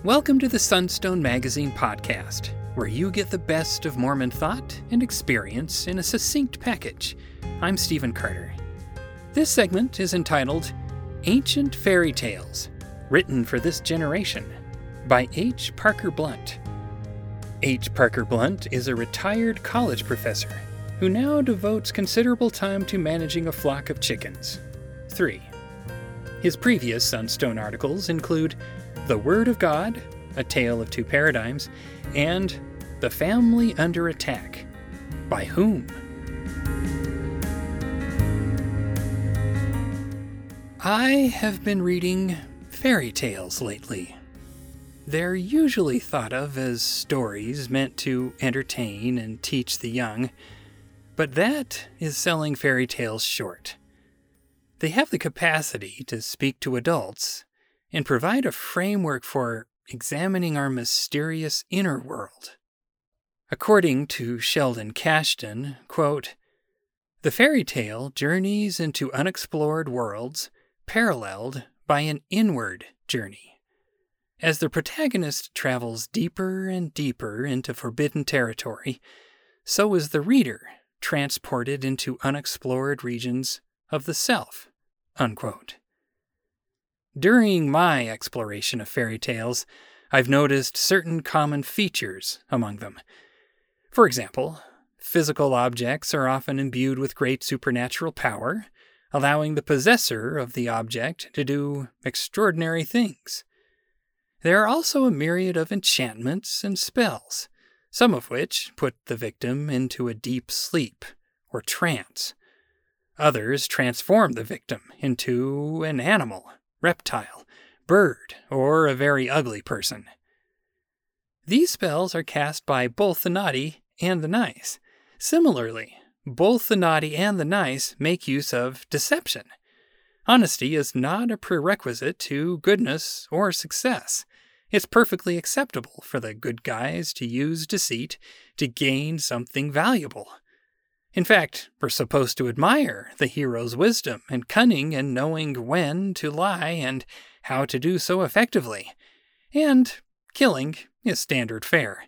Welcome to the Sunstone Magazine podcast, where you get the best of Mormon thought and experience in a succinct package. I'm Stephen Carter. This segment is entitled Ancient Fairy Tales, Written for This Generation, by H. Parker Blunt. H. Parker Blunt is a retired college professor who now devotes considerable time to managing a flock of chickens. 3. His previous Sunstone articles include The Word of God, A Tale of Two Paradigms, and The Family Under Attack. By whom? I have been reading fairy tales lately. They're usually thought of as stories meant to entertain and teach the young, but that is selling fairy tales short. They have the capacity to speak to adults and provide a framework for examining our mysterious inner world. According to Sheldon Cashton, quote, "The fairy tale journeys into unexplored worlds paralleled by an inward journey. As the protagonist travels deeper and deeper into forbidden territory, so is the reader transported into unexplored regions of the self," unquote. During my exploration of fairy tales, I've noticed certain common features among them. For example, physical objects are often imbued with great supernatural power, allowing the possessor of the object to do extraordinary things. There are also a myriad of enchantments and spells, some of which put the victim into a deep sleep or trance. Others transform the victim into an animal, reptile, bird, or a very ugly person. These spells are cast by both the naughty and the nice. Similarly, both the naughty and the nice make use of deception. Honesty is not a prerequisite to goodness or success. It's perfectly acceptable for the good guys to use deceit to gain something valuable. In fact, we're supposed to admire the hero's wisdom and cunning in knowing when to lie and how to do so effectively. And killing is standard fare.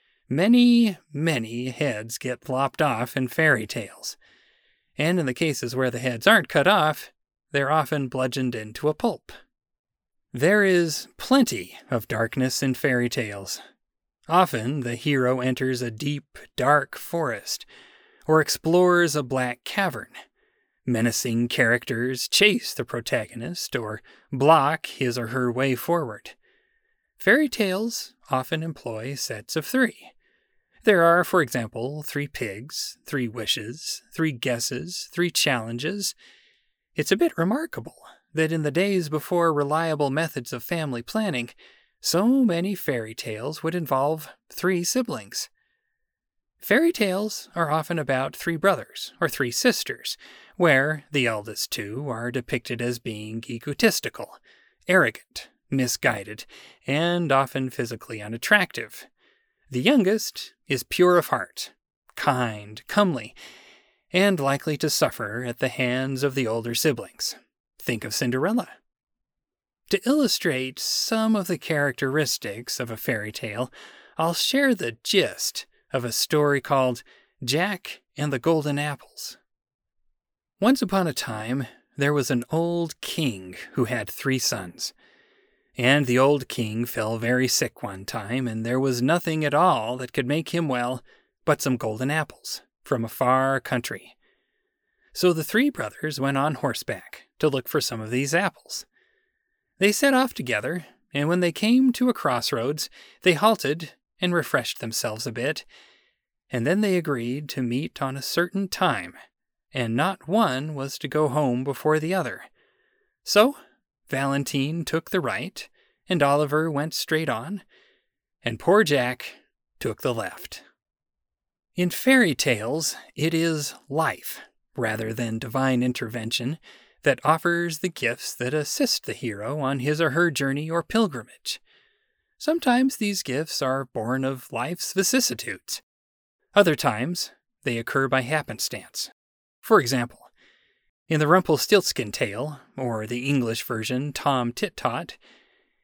Many, many heads get lopped off in fairy tales. And in the cases where the heads aren't cut off, they're often bludgeoned into a pulp. There is plenty of darkness in fairy tales. Often the hero enters a deep, dark forest, or explores a black cavern. Menacing characters chase the protagonist or block his or her way forward. Fairy tales often employ sets of 3. There are, for example, 3 pigs, 3 wishes, 3 guesses, 3 challenges. It's a bit remarkable that in the days before reliable methods of family planning, so many fairy tales would involve 3 siblings. Fairy tales are often about 3 brothers or 3 sisters, where the eldest 2 are depicted as being egotistical, arrogant, misguided, and often physically unattractive. The youngest is pure of heart, kind, comely, and likely to suffer at the hands of the older siblings. Think of Cinderella. To illustrate some of the characteristics of a fairy tale, I'll share the gist of a story called Jack and the Golden Apples. Once upon a time, there was an old king who had 3 sons. And the old king fell very sick one time, and there was nothing at all that could make him well but some golden apples from a far country. So the 3 brothers went on horseback to look for some of these apples. They set off together, and when they came to a crossroads, they halted and refreshed themselves a bit, and then they agreed to meet on a certain time, and not one was to go home before the other. So Valentine took the right, and Oliver went straight on, and poor Jack took the left. In fairy tales, it is life, rather than divine intervention, that offers the gifts that assist the hero on his or her journey or pilgrimage. Sometimes these gifts are born of life's vicissitudes. Other times, they occur by happenstance. For example, in the Rumpelstiltskin tale, or the English version Tom Tit Tot,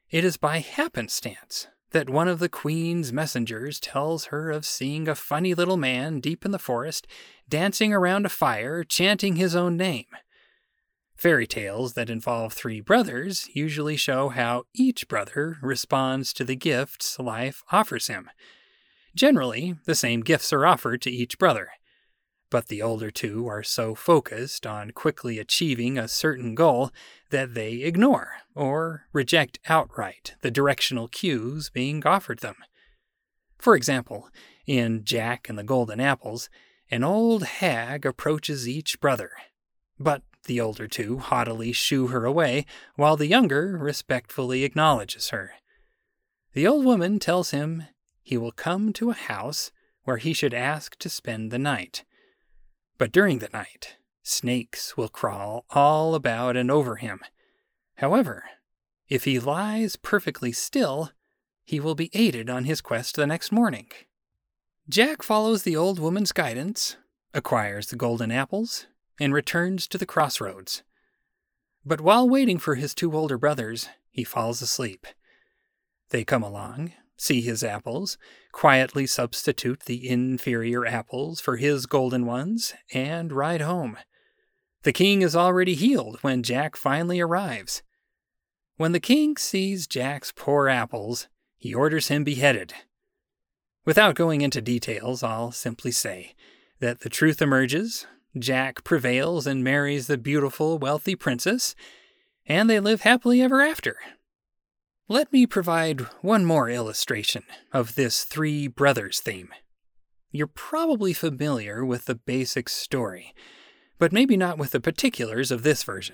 It is by happenstance that one of the queen's messengers tells her of seeing a funny little man deep in the forest, dancing around a fire, chanting his own name. Fairy tales that involve three brothers usually show how each brother responds to the gifts life offers him. Generally, the same gifts are offered to each brother, but the older two are so focused on quickly achieving a certain goal that they ignore or reject outright the directional cues being offered them. For example, in Jack and the Golden Apples, an old hag approaches each brother, but the older two haughtily shoo her away, while the younger respectfully acknowledges her. The old woman tells him he will come to a house where he should ask to spend the night. But during the night, snakes will crawl all about and over him. However, if he lies perfectly still, he will be aided on his quest the next morning. Jack follows the old woman's guidance, acquires the golden apples, and returns to the crossroads. But while waiting for his two older brothers, he falls asleep. They come along, see his apples, quietly substitute the inferior apples for his golden ones, and ride home. The king is already healed when Jack finally arrives. When the king sees Jack's poor apples, he orders him beheaded. Without going into details, I'll simply say that the truth emerges, Jack prevails and marries the beautiful, wealthy princess, and they live happily ever after. Let me provide one more illustration of this three brothers theme. You're probably familiar with the basic story, but maybe not with the particulars of this version.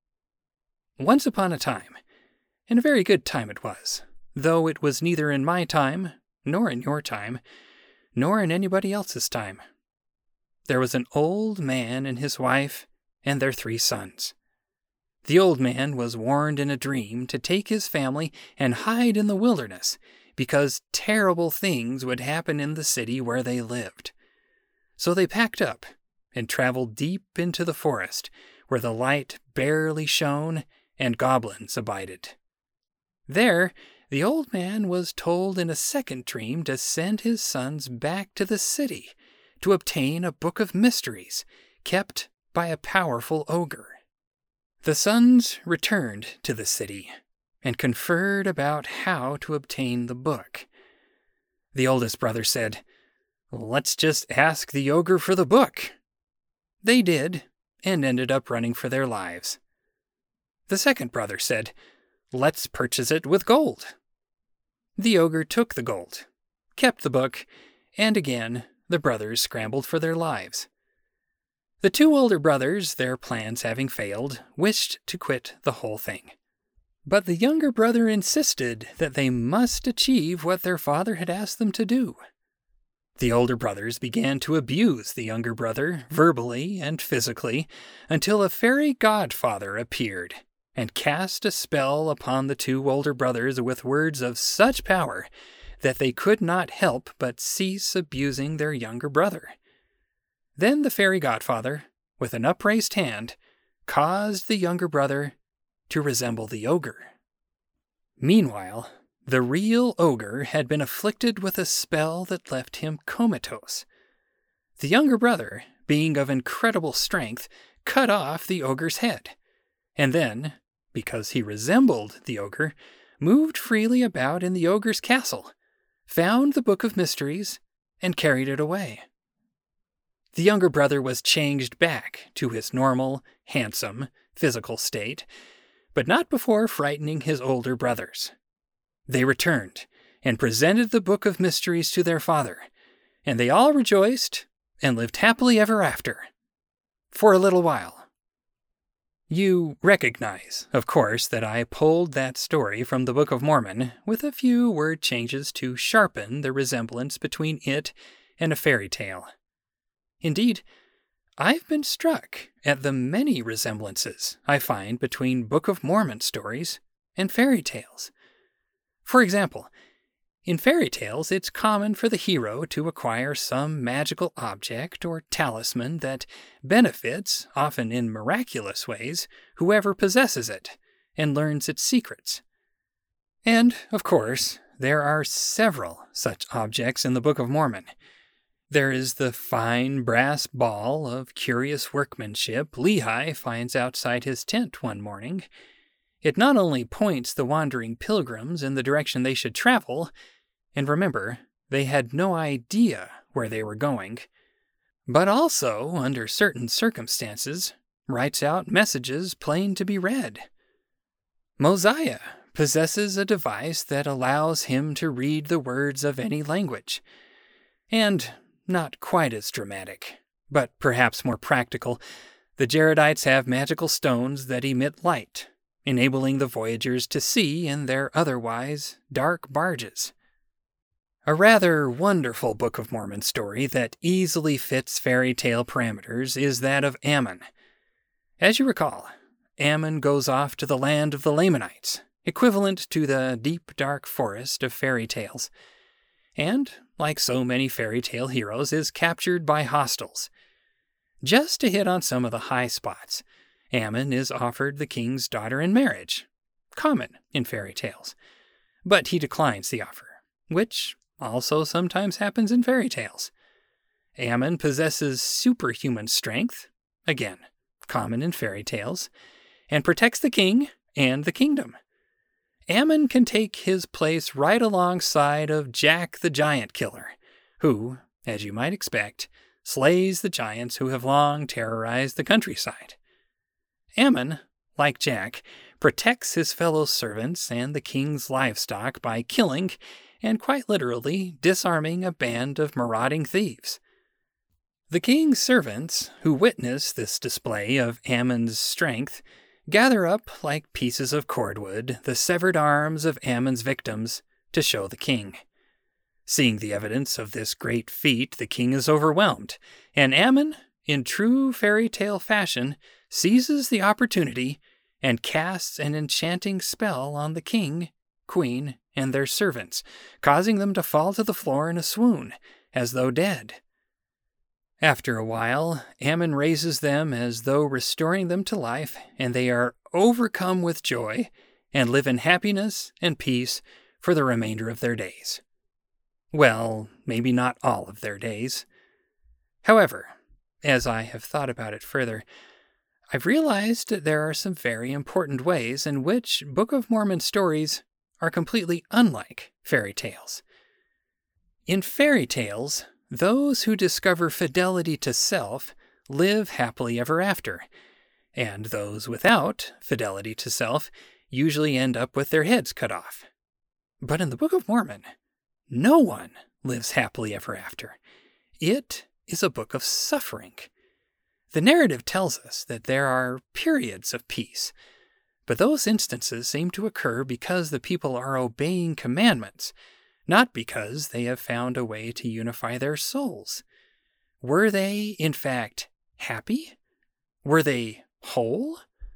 Once upon a time, and a very good time it was, though it was neither in my time, nor in your time, nor in anybody else's time. There was an old man and his wife and their three sons. The old man was warned in a dream to take his family and hide in the wilderness because terrible things would happen in the city where they lived. So they packed up and traveled deep into the forest where the light barely shone and goblins abided. There, the old man was told in a second dream to send his sons back to the city to obtain a book of mysteries kept by a powerful ogre. The sons returned to the city and conferred about how to obtain the book. The oldest brother said, "Let's just ask the ogre for the book." They did, and ended up running for their lives. The second brother said, "Let's purchase it with gold." The ogre took the gold, kept the book, and again the brothers scrambled for their lives. The two older brothers, their plans having failed, wished to quit the whole thing. But the younger brother insisted that they must achieve what their father had asked them to do. The older brothers began to abuse the younger brother verbally and physically until a fairy godfather appeared and cast a spell upon the two older brothers with words of such power that they could not help but cease abusing their younger brother. Then the fairy godfather, with an upraised hand, caused the younger brother to resemble the ogre. Meanwhile, the real ogre had been afflicted with a spell that left him comatose. The younger brother, being of incredible strength, cut off the ogre's head, and then, because he resembled the ogre, moved freely about in the ogre's castle, found the Book of Mysteries, and carried it away. The younger brother was changed back to his normal, handsome, physical state, but not before frightening his older brothers. They returned and presented the Book of Mysteries to their father, and they all rejoiced and lived happily ever after. For a little while. You recognize, of course, that I pulled that story from the Book of Mormon with a few word changes to sharpen the resemblance between it and a fairy tale. Indeed, I've been struck at the many resemblances I find between Book of Mormon stories and fairy tales. For example, in fairy tales, it's common for the hero to acquire some magical object or talisman that benefits, often in miraculous ways, whoever possesses it and learns its secrets. And, of course, there are several such objects in the Book of Mormon. There is the fine brass ball of curious workmanship Lehi finds outside his tent one morning. It not only points the wandering pilgrims in the direction they should travel, and remember, they had no idea where they were going, but also, under certain circumstances, writes out messages plain to be read. Mosiah possesses a device that allows him to read the words of any language. And, not quite as dramatic, but perhaps more practical, the Jaredites have magical stones that emit light, enabling the voyagers to see in their otherwise dark barges. A rather wonderful Book of Mormon story that easily fits fairy tale parameters is that of Ammon. As you recall, Ammon goes off to the land of the Lamanites, equivalent to the deep, dark forest of fairy tales, and, like so many fairy tale heroes, is captured by hostiles. Just to hit on some of the high spots, Ammon is offered the king's daughter in marriage, common in fairy tales, but he declines the offer, which also sometimes happens in fairy tales. Ammon possesses superhuman strength, again, common in fairy tales, and protects the king and the kingdom. Ammon can take his place right alongside of Jack the Giant Killer, who, as you might expect, slays the giants who have long terrorized the countryside. Ammon, like Jack, protects his fellow servants and the king's livestock by killing and quite literally disarming a band of marauding thieves. The king's servants, who witness this display of Ammon's strength, gather up like pieces of cordwood the severed arms of Ammon's victims to show the king. Seeing the evidence of this great feat, the king is overwhelmed, and Ammon, in true fairy tale fashion, seizes the opportunity and casts an enchanting spell on the king, queen, and their servants, causing them to fall to the floor in a swoon, as though dead. After a while, Ammon raises them as though restoring them to life, and they are overcome with joy and live in happiness and peace for the remainder of their days. Well, maybe not all of their days. However, as I have thought about it further, I've realized that there are some very important ways in which Book of Mormon stories are completely unlike fairy tales. In fairy tales, those who discover fidelity to self live happily ever after, and those without fidelity to self usually end up with their heads cut off. But in the Book of Mormon, no one lives happily ever after. It is a book of suffering. The narrative tells us that there are periods of peace, but those instances seem to occur because the people are obeying commandments, not because they have found a way to unify their souls. Were they, in fact, happy? Were they whole?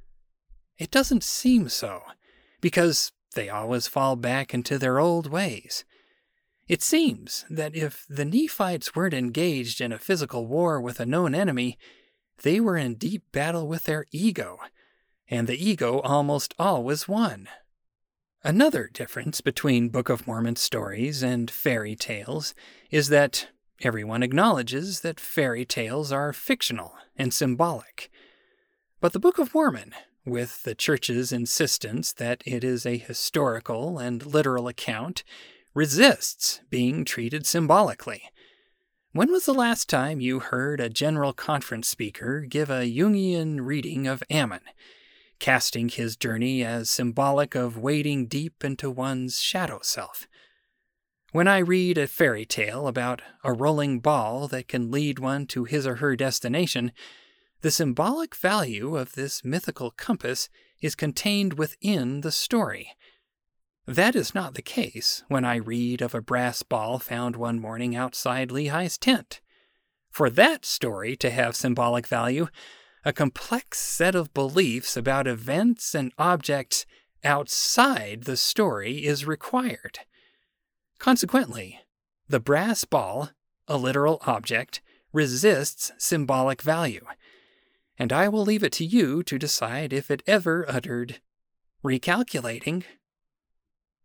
It doesn't seem so, because they always fall back into their old ways. It seems that if the Nephites weren't engaged in a physical war with a known enemy, they were in deep battle with their ego, and the ego almost always won. Another difference between Book of Mormon stories and fairy tales is that everyone acknowledges that fairy tales are fictional and symbolic. But the Book of Mormon, with the Church's insistence that it is a historical and literal account, resists being treated symbolically. When was the last time you heard a general conference speaker give a Jungian reading of Ammon, casting his journey as symbolic of wading deep into one's shadow self? When I read a fairy tale about a rolling ball that can lead one to his or her destination, the symbolic value of this mythical compass is contained within the story. That is not the case when I read of a brass ball found one morning outside Lehi's tent. For that story to have symbolic value, a complex set of beliefs about events and objects outside the story is required. Consequently, the brass ball, a literal object, resists symbolic value, and I will leave it to you to decide if it ever uttered, "Recalculating."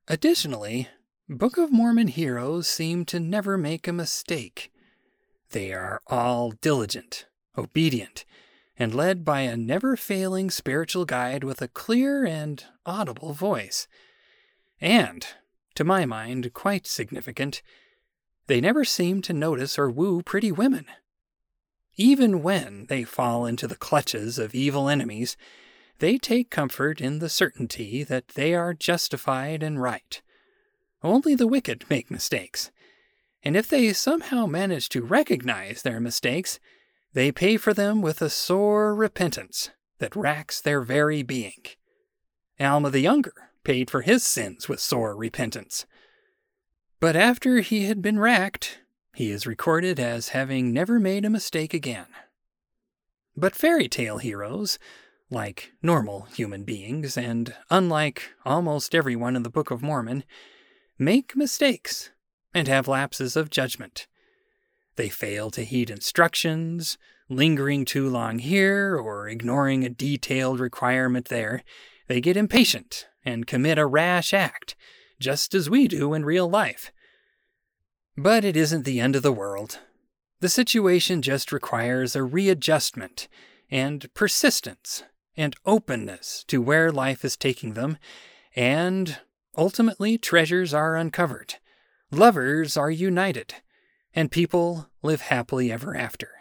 Additionally, Book of Mormon heroes seem to never make a mistake. They are all diligent, obedient, and led by a never-failing spiritual guide with a clear and audible voice. And, to my mind, quite significant, they never seem to notice or woo pretty women. Even when they fall into the clutches of evil enemies, they take comfort in the certainty that they are justified and right. Only the wicked make mistakes, and if they somehow manage to recognize their mistakes, they pay for them with a sore repentance that racks their very being. Alma the Younger paid for his sins with sore repentance. But after he had been racked, he is recorded as having never made a mistake again. But fairy tale heroes, like normal human beings, and unlike almost everyone in the Book of Mormon, make mistakes and have lapses of judgment. They fail to heed instructions, lingering too long here or ignoring a detailed requirement there. They get impatient and commit a rash act, just as we do in real life. But it isn't the end of the world. The situation just requires a readjustment and persistence and openness to where life is taking them, and ultimately treasures are uncovered, lovers are united, and people live happily ever after.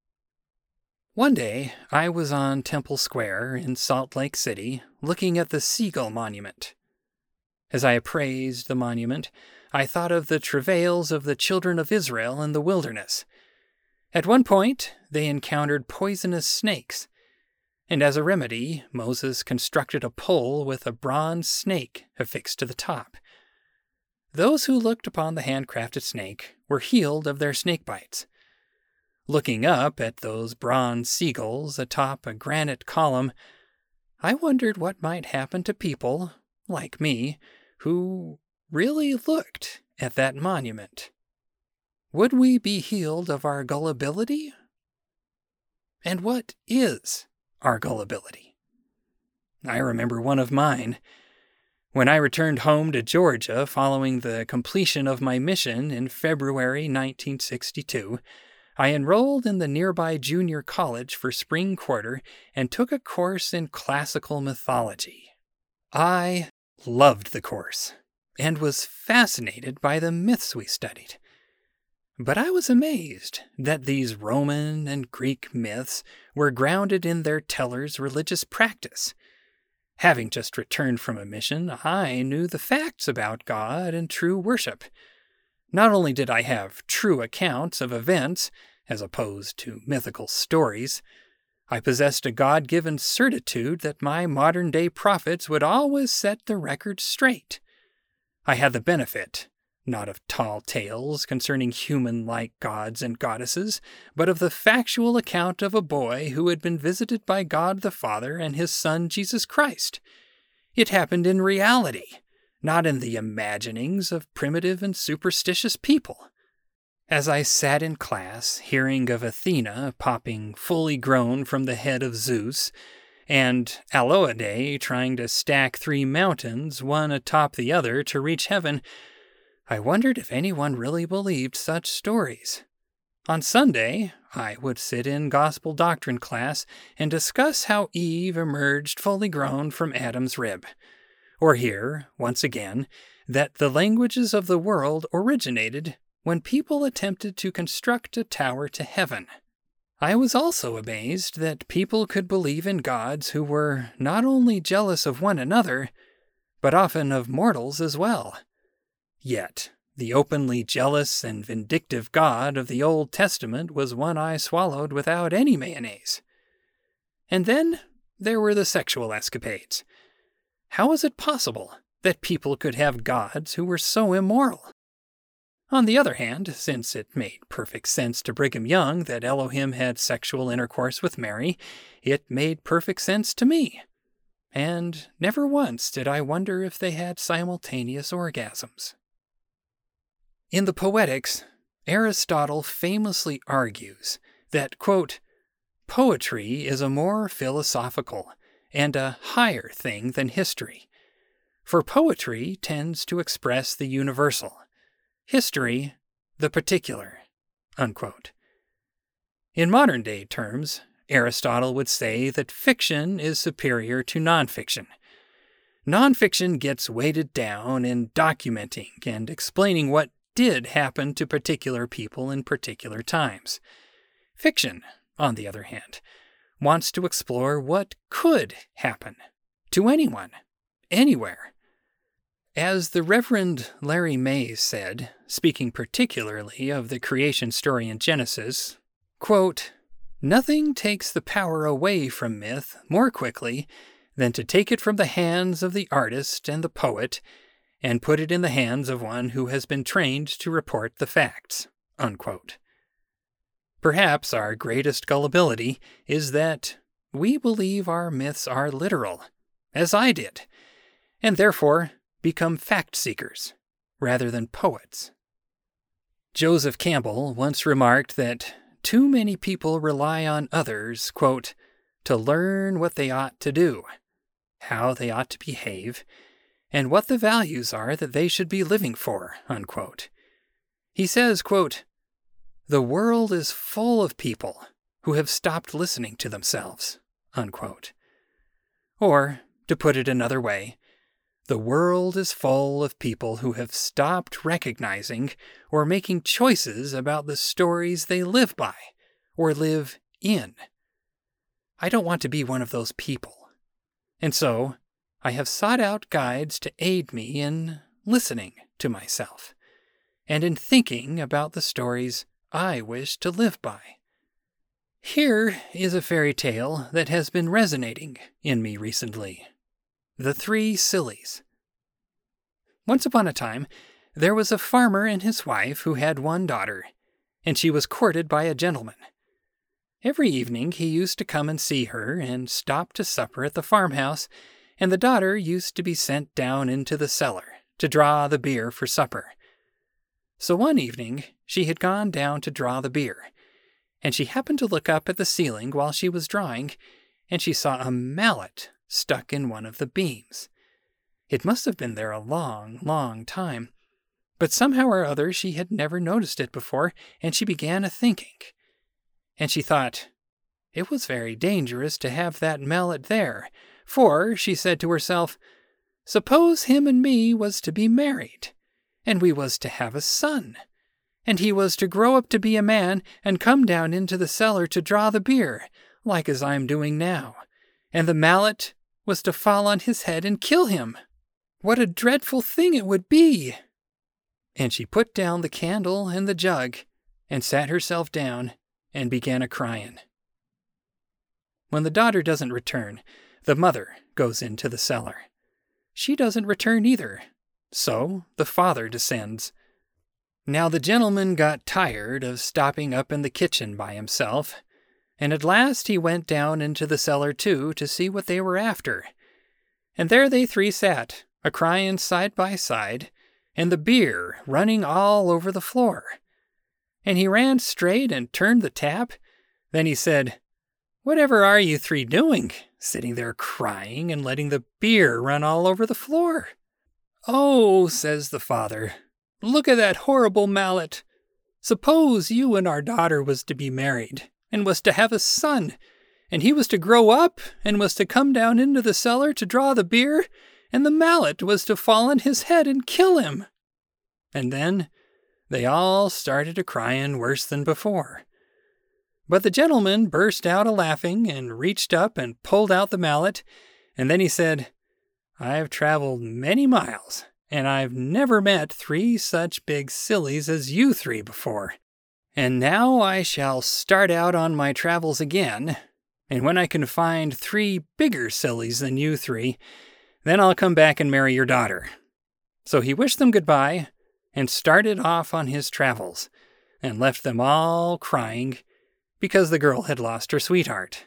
One day, I was on Temple Square in Salt Lake City looking at the Seagull Monument. As I appraised the monument, I thought of the travails of the children of Israel in the wilderness. At one point, they encountered poisonous snakes, and as a remedy, Moses constructed a pole with a bronze snake affixed to the top. Those who looked upon the handcrafted snake were healed of their snake bites. Looking up at those bronze seagulls atop a granite column, I wondered what might happen to people, like me, who really looked at that monument. Would we be healed of our gullibility? And what is our gullibility? I remember one of mine. When I returned home to Georgia following the completion of my mission in February 1962, I enrolled in the nearby junior college for spring quarter and took a course in classical mythology. I loved the course and was fascinated by the myths we studied. But I was amazed that these Roman and Greek myths were grounded in their tellers' religious practice. Having just returned from a mission, I knew the facts about God and true worship. Not only did I have true accounts of events, as opposed to mythical stories, I possessed a God-given certitude that my modern-day prophets would always set the record straight. I had the benefit, not of tall tales concerning human-like gods and goddesses, but of the factual account of a boy who had been visited by God the Father and his Son Jesus Christ. It happened in reality, not in the imaginings of primitive and superstitious people. As I sat in class, hearing of Athena popping fully grown from the head of Zeus, and Aloidae trying to stack 3 mountains, one atop the other, to reach heaven, I wondered if anyone really believed such stories. On Sunday, I would sit in gospel doctrine class and discuss how Eve emerged fully grown from Adam's rib, or hear, once again, that the languages of the world originated when people attempted to construct a tower to heaven. I was also amazed that people could believe in gods who were not only jealous of one another, but often of mortals as well. Yet, the openly jealous and vindictive God of the Old Testament was one I swallowed without any mayonnaise. And then there were the sexual escapades. How was it possible that people could have gods who were so immoral? On the other hand, since it made perfect sense to Brigham Young that Elohim had sexual intercourse with Mary, it made perfect sense to me. And never once did I wonder if they had simultaneous orgasms. In the Poetics, Aristotle famously argues that, quote, poetry is a more philosophical and a higher thing than history. for poetry tends to express the universal, history the particular." Unquote. In modern-day terms, Aristotle would say that fiction is superior to nonfiction. Nonfiction gets weighted down in documenting and explaining what did happen to particular people in particular times. Fiction, on the other hand, wants to explore what could happen to anyone, anywhere. As the Reverend Larry Mays said, speaking particularly of the creation story in Genesis, quote, "Nothing takes the power away from myth more quickly than to take it from the hands of the artist and the poet and put it in the hands of one who has been trained to report the facts." Unquote. Perhaps our greatest gullibility is that we believe our myths are literal, as I did, and therefore become fact-seekers rather than poets. Joseph Campbell once remarked that too many people rely on others, quote, "to learn what they ought to do, how they ought to behave, and what the values are that they should be living for." Unquote. He says, quote, "The world is full of people who have stopped listening to themselves." Unquote. Or, to put it another way, the world is full of people who have stopped recognizing or making choices about the stories they live by or live in. I don't want to be one of those people. And so, I have sought out guides to aid me in listening to myself and in thinking about the stories I wish to live by. Here is a fairy tale that has been resonating in me recently. The Three Sillies. Once upon a time, there was a farmer and his wife who had one daughter, and she was courted by a gentleman. Every evening he used to come and see her and stop to supper at the farmhouse, and the daughter used to be sent down into the cellar to draw the beer for supper. So one evening she had gone down to draw the beer, and she happened to look up at the ceiling while she was drawing, and she saw a mallet stuck in one of the beams. It must have been there a long, long time, but somehow or other she had never noticed it before, and she began a-thinking. And she thought, it was very dangerous to have that mallet there, for, she said to herself, suppose him and me was to be married, and we was to have a son, and he was to grow up to be a man and come down into the cellar to draw the beer, like as I'm doing now, and the mallet was to fall on his head and kill him. What a dreadful thing it would be! And she put down the candle and the jug, and sat herself down, and began a-crying. When the daughter doesn't return, the mother goes into the cellar. She doesn't return either, so the father descends. Now the gentleman got tired of stopping up in the kitchen by himself, and at last he went down into the cellar too to see what they were after. And there they three sat, a-crying side by side, and the beer running all over the floor. And he ran straight and turned the tap. Then he said, "Whatever are you three doing, sitting there crying and letting the beer run all over the floor?" "Oh," says the father, "look at that horrible mallet. Suppose you and our daughter was to be married, and was to have a son, and he was to grow up, and was to come down into the cellar to draw the beer, and the mallet was to fall on his head and kill him." And then they all started a-crying worse than before. But the gentleman burst out a-laughing and reached up and pulled out the mallet, and then he said, "I've traveled many miles, and I've never met three such big sillies as you three before. And now I shall start out on my travels again, and when I can find three bigger sillies than you three, then I'll come back and marry your daughter." So he wished them goodbye, and started off on his travels, and left them all crying because the girl had lost her sweetheart.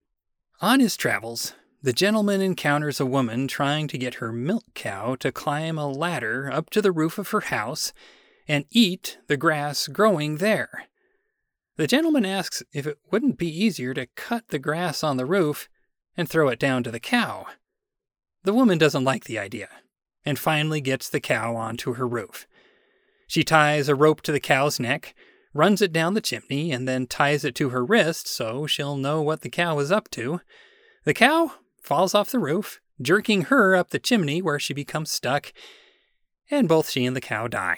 On his travels, the gentleman encounters a woman trying to get her milk cow to climb a ladder up to the roof of her house and eat the grass growing there. The gentleman asks if it wouldn't be easier to cut the grass on the roof and throw it down to the cow. The woman doesn't like the idea, and finally gets the cow onto her roof. She ties a rope to the cow's neck, runs it down the chimney, and then ties it to her wrist so she'll know what the cow is up to. The cow falls off the roof, jerking her up the chimney where she becomes stuck, and both she and the cow die.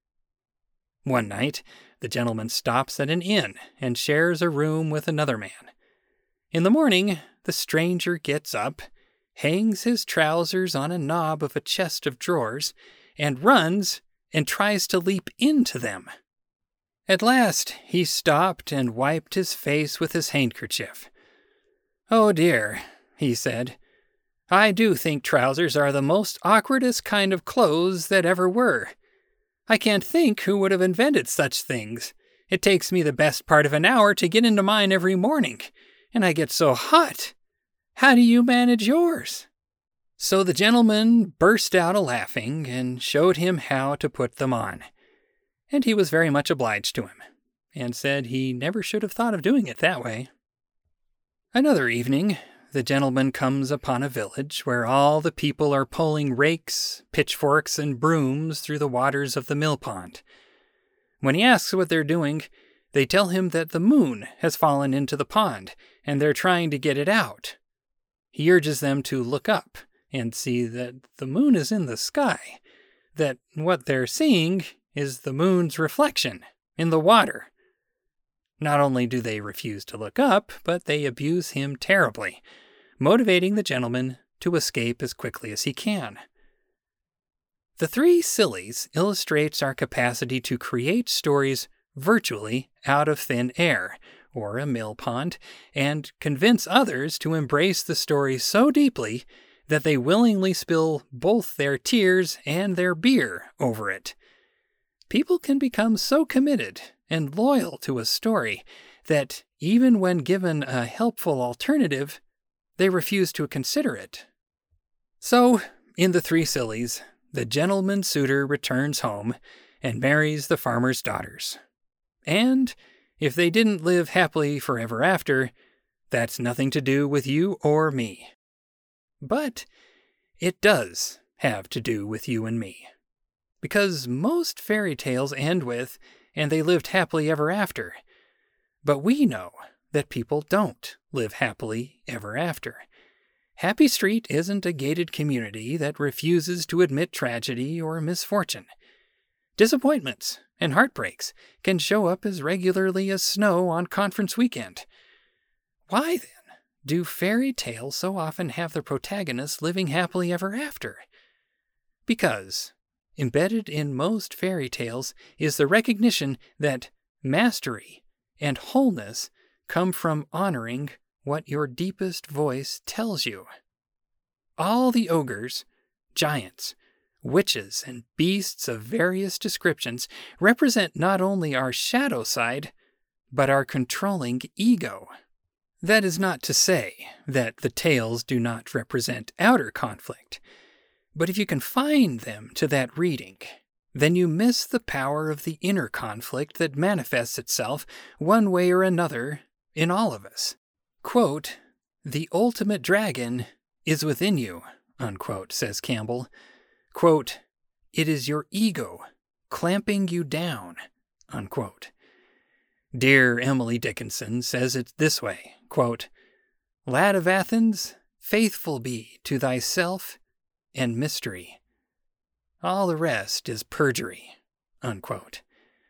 One night, the gentleman stops at an inn and shares a room with another man. In the morning, the stranger gets up, hangs his trousers on a knob of a chest of drawers, and runs and tries to leap into them. At last, he stopped and wiped his face with his handkerchief. "Oh dear," he said, "I do think trousers are the most awkwardest kind of clothes that ever were. I can't think who would have invented such things. It takes me the best part of an hour to get into mine every morning, and I get so hot. How do you manage yours?" So the gentleman burst out a-laughing and showed him how to put them on. And he was very much obliged to him, and said he never should have thought of doing it that way. Another evening, the gentleman comes upon a village where all the people are pulling rakes, pitchforks, and brooms through the waters of the mill pond. When he asks what they're doing, they tell him that the moon has fallen into the pond, and they're trying to get it out. He urges them to look up and see that the moon is in the sky, that what they're seeing is the moon's reflection in the water. Not only do they refuse to look up, but they abuse him terribly, motivating the gentleman to escape as quickly as he can. The Three Sillies illustrates our capacity to create stories virtually out of thin air, or a mill pond, and convince others to embrace the story so deeply that they willingly spill both their tears and their beer over it. People can become so committed and loyal to a story that even when given a helpful alternative, they refuse to consider it. So, in The Three Sillies, the gentleman suitor returns home and marries the farmer's daughters. And if they didn't live happily forever after, that's nothing to do with you or me. But it does have to do with you and me. Because most fairy tales end with, "and they lived happily ever after." But we know that people don't live happily ever after. Happy Street isn't a gated community that refuses to admit tragedy or misfortune. Disappointments and heartbreaks can show up as regularly as snow on conference weekend. Why, then, do fairy tales so often have the protagonists living happily ever after? Because embedded in most fairy tales is the recognition that mastery and wholeness come from honoring what your deepest voice tells you. All the ogres, giants, witches, and beasts of various descriptions represent not only our shadow side, but our controlling ego. That is not to say that the tales do not represent outer conflict. But if you confine them to that reading, then you miss the power of the inner conflict that manifests itself one way or another in all of us. Quote, "The ultimate dragon is within you," unquote, says Campbell. Quote, "It is your ego clamping you down," unquote. Dear Emily Dickinson says it this way, quote, "Lad of Athens, faithful be to thyself and mystery. All the rest is perjury," unquote.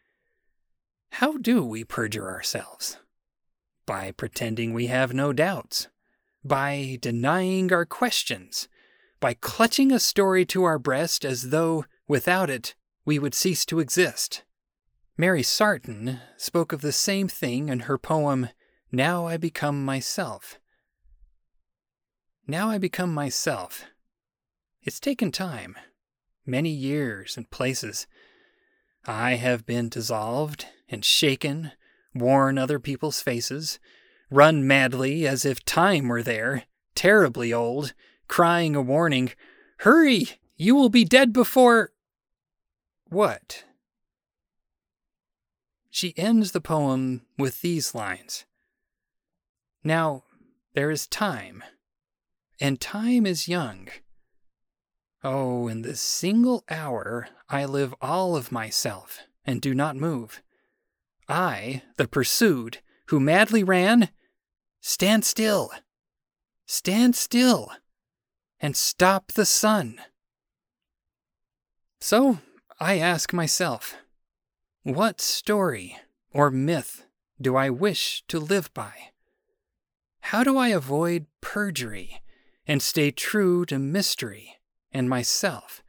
How do we perjure ourselves? By pretending we have no doubts, by denying our questions, by clutching a story to our breast as though, without it, we would cease to exist. Mary Sarton spoke of the same thing in her poem, "Now I Become Myself." Now I become myself. It's taken time, many years and places. I have been dissolved and shaken, worn other people's faces, run madly as if time were there, terribly old, crying a warning, "Hurry, you will be dead before—" What? She ends the poem with these lines. "Now, there is time, and time is young. Oh, in this single hour I live all of myself and do not move. I, the pursued, who madly ran, stand still, and stop the sun. So I ask myself, what story or myth do I wish to live by? How do I avoid perjury and stay true to mystery and myself?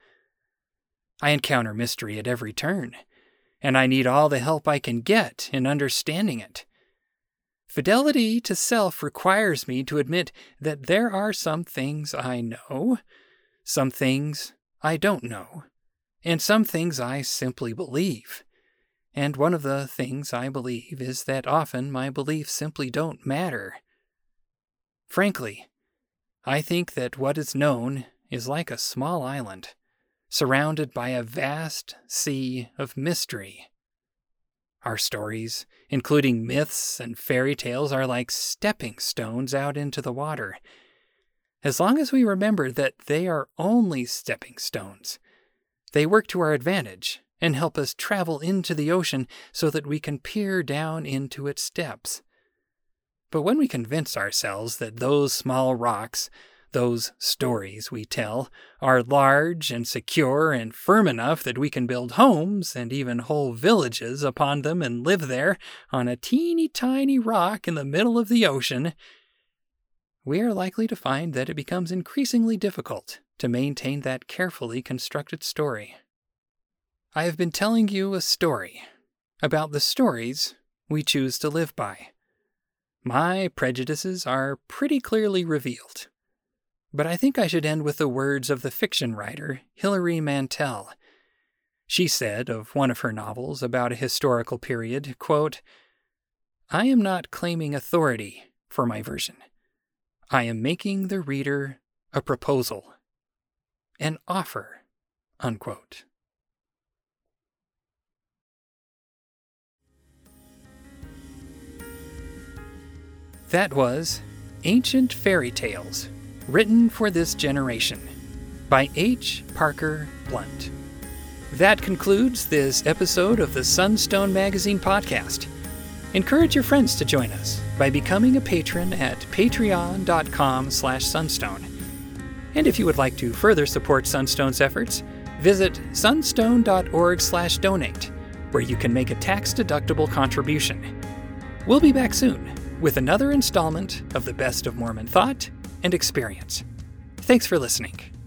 I encounter mystery at every turn, and I need all the help I can get in understanding it. Fidelity to self requires me to admit that there are some things I know, some things I don't know, and some things I simply believe. And one of the things I believe is that often my beliefs simply don't matter. Frankly, I think that what is known is like a small island, surrounded by a vast sea of mystery. Our stories, including myths and fairy tales, are like stepping stones out into the water. As long as we remember that they are only stepping stones, they work to our advantage and help us travel into the ocean so that we can peer down into its depths. But when we convince ourselves that those small rocks, those stories we tell, are large and secure and firm enough that we can build homes and even whole villages upon them and live there on a teeny tiny rock in the middle of the ocean, we are likely to find that it becomes increasingly difficult to maintain that carefully constructed story. I have been telling you a story about the stories we choose to live by. My prejudices are pretty clearly revealed. But I think I should end with the words of the fiction writer Hilary Mantel. She said of one of her novels about a historical period, quote, "I am not claiming authority for my version. I am making the reader a proposal, an offer," unquote. That was Ancient Fairy Tales, Written for This Generation, by H. Parker Blunt. That concludes this episode of the Sunstone Magazine podcast. Encourage your friends to join us by becoming a patron at patreon.com/sunstone. And if you would like to further support Sunstone's efforts, visit sunstone.org/donate, where you can make a tax-deductible contribution. We'll be back soon with another installment of the Best of Mormon Thought and Experience. Thanks for listening.